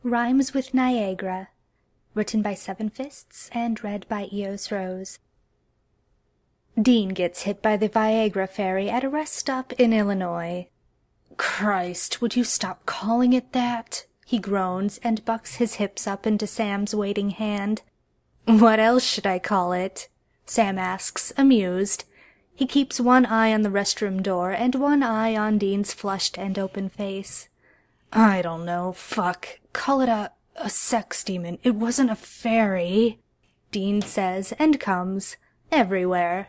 Rhymes with Niagara, written by Seven Fists and read by Eos Rose. Dean gets hit by the Viagra fairy at a rest stop in Illinois. "Christ, would you stop calling it that?" he groans and bucks his hips up into Sam's waiting hand. "What else should I call it?" Sam asks, amused. He keeps one eye on the restroom door and one eye on Dean's flushed and open face. "I don't know, fuck. Call it a sex demon. It wasn't a fairy," Dean says and comes. Everywhere.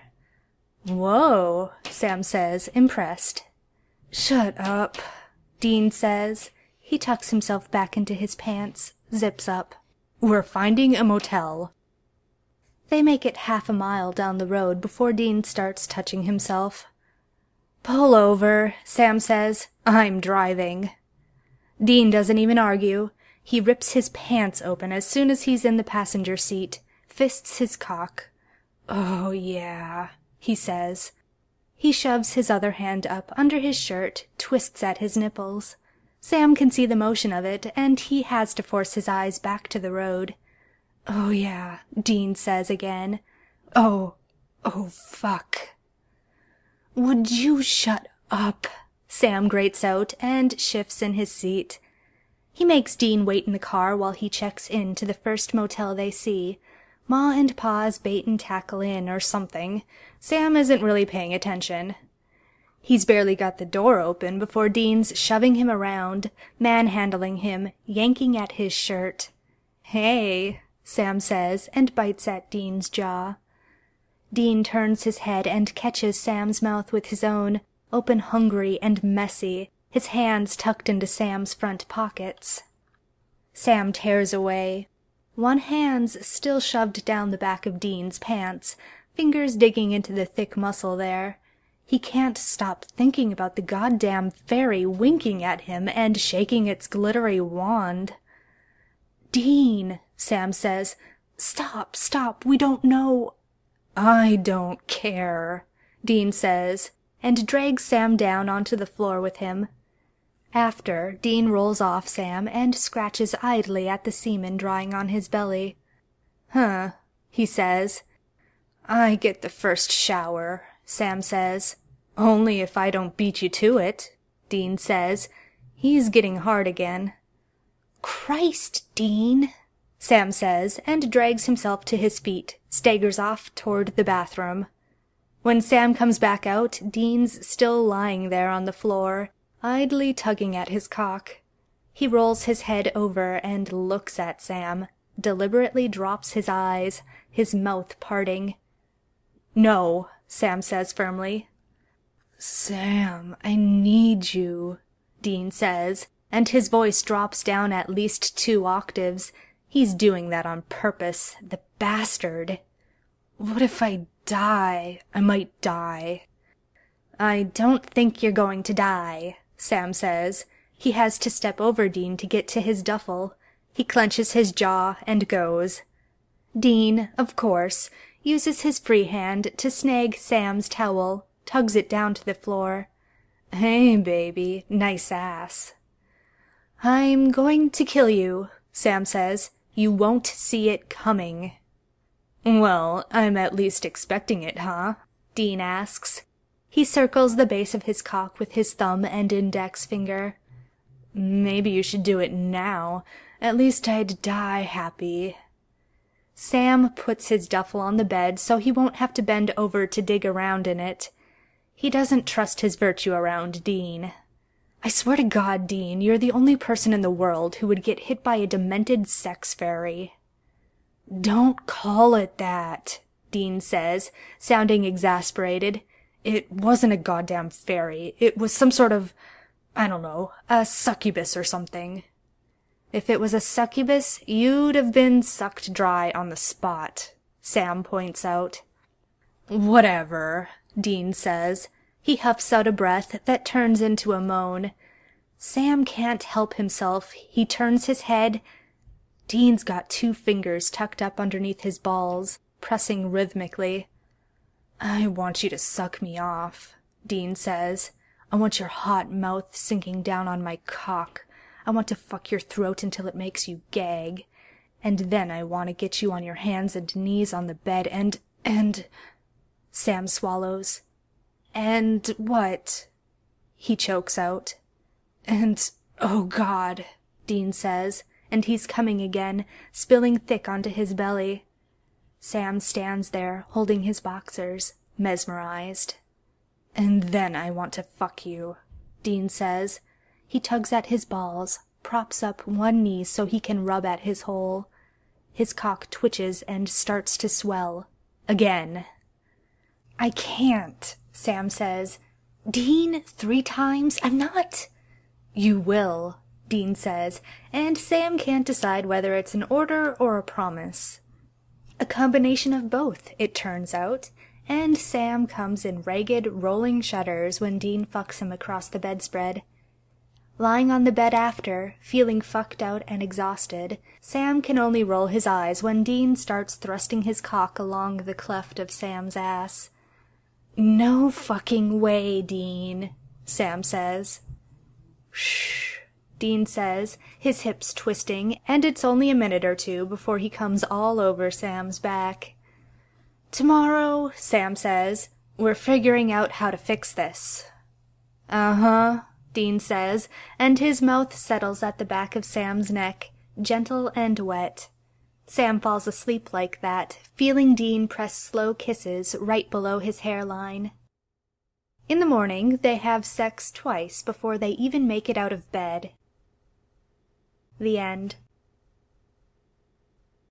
"Whoa," Sam says, impressed. "Shut up," Dean says. He tucks himself back into his pants, zips up. "We're finding a motel." They make it half a mile down the road before Dean starts touching himself. "Pull over," Sam says. "I'm driving." Dean doesn't even argue. He rips his pants open as soon as he's in the passenger seat, fists his cock. "Oh, yeah," he says. He shoves his other hand up under his shirt, twists at his nipples. Sam can see the motion of it, and he has to force his eyes back to the road. "Oh, yeah," Dean says again. Oh, fuck." "Would you shut up?" Sam grates out and shifts in his seat. He makes Dean wait in the car while he checks in to the first motel they see. Ma and Pa's Bait and Tackle Inn or something. Sam isn't really paying attention. He's barely got the door open before Dean's shoving him around, manhandling him, yanking at his shirt. "Hey," Sam says, and bites at Dean's jaw. Dean turns his head and catches Sam's mouth with his own, open hungry and messy, his hands tucked into Sam's front pockets. Sam tears away. One hand's still shoved down the back of Dean's pants, fingers digging into the thick muscle there. He can't stop thinking about the goddamn fairy winking at him and shaking its glittery wand. "Dean," Sam says, Stop, we don't know." "I don't care," Dean says, and drags Sam down onto the floor with him. After, Dean rolls off Sam and scratches idly at the semen drying on his belly. "Huh," he says. "I get the first shower," Sam says. "Only if I don't beat you to it," Dean says. He's getting hard again. "Christ, Dean," Sam says, and drags himself to his feet, staggers off toward the bathroom. When Sam comes back out, Dean's still lying there on the floor, idly tugging at his cock. He rolls his head over and looks at Sam, deliberately drops his eyes, his mouth parting. "No," Sam says firmly. "Sam, I need you," Dean says, and his voice drops down at least 2 octaves. He's doing that on purpose, the bastard. "What if I die? I might die." "I don't think you're going to die," Sam says. He has to step over Dean to get to his duffel. He clenches his jaw and goes. Dean, of course, uses his free hand to snag Sam's towel, tugs it down to the floor. "Hey, baby, nice ass." "I'm going to kill you," Sam says. "You won't see it coming." "Well, I'm at least expecting it, huh?" Dean asks. He circles the base of his cock with his thumb and index finger. "Maybe you should do it now. At least I'd die happy." Sam puts his duffel on the bed so he won't have to bend over to dig around in it. He doesn't trust his virtue around Dean. "I swear to God, Dean, you're the only person in the world who would get hit by a demented sex fairy." "Don't call it that," Dean says, sounding exasperated. "It wasn't a goddamn fairy. It was some sort of, I don't know, a succubus or something." "If it was a succubus, you'd have been sucked dry on the spot," Sam points out. "Whatever," Dean says. He huffs out a breath that turns into a moan. Sam can't help himself. He turns his head. Dean's got 2 fingers tucked up underneath his balls, pressing rhythmically. "I want you to suck me off," Dean says. "I want your hot mouth sinking down on my cock. I want to fuck your throat until it makes you gag. And then I want to get you on your hands and knees on the bed and... Sam swallows. And what? He chokes out. And, oh God, Dean says, and he's coming again, spilling thick onto his belly. Sam stands there, holding his boxers, mesmerized. And then I want to fuck you, Dean says. He tugs at his balls, props up one knee so he can rub at his hole. His cock twitches and starts to swell. Again. I can't, Sam says. Dean, 3 times? I'm not. You will, Dean says, and Sam can't decide whether it's an order or a promise. A combination of both, it turns out, and Sam comes in ragged, rolling shudders when Dean fucks him across the bedspread. Lying on the bed after, feeling fucked out and exhausted, Sam can only roll his eyes when Dean starts thrusting his cock along the cleft of Sam's ass. No fucking way, Dean, Sam says. Shh, Dean says, his hips twisting, and it's only a minute or 2 before he comes all over Sam's back. Tomorrow, Sam says, we're figuring out how to fix this. Uh-huh, Dean says, and his mouth settles at the back of Sam's neck, gentle and wet. Sam falls asleep like that, feeling Dean press slow kisses right below his hairline. In the morning, they have sex twice before they even make it out of bed. The end.